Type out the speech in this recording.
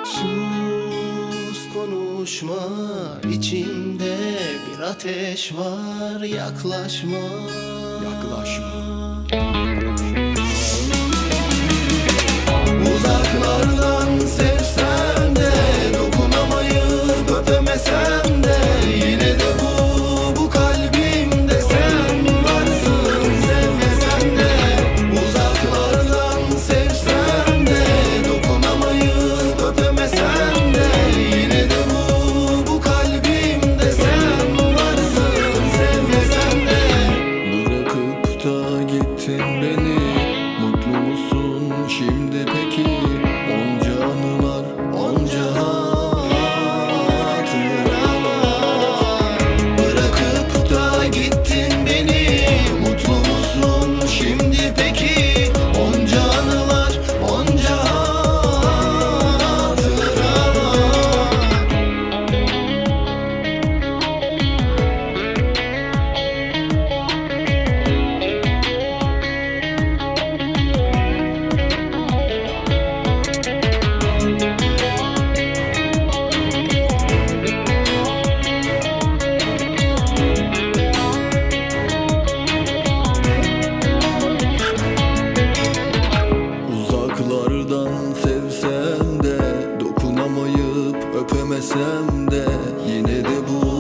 Sus, konuşma, içimde bir ateş var. Yaklaşma, Yaklaşma. Uzaklardan sevsem de, dokunamayıp öpemesem de, yine de bu kalbimde sen varsın, sevmesem de. Uzaklardan sevsem de, dokunamayıp öpemesem de, yine de bu kalbimde sen varsın, sevmesem de. Bırakıp da gittin beni. Mutlu musun şimdi peki? Onca anılar, onca hatıralar. Bırakıp da gittin beni. Mutlu musun şimdi peki? Onca anılar, onca hatıralar. Uzaklardan sevsem de, dokunamayıp öpemesem de, yine de bu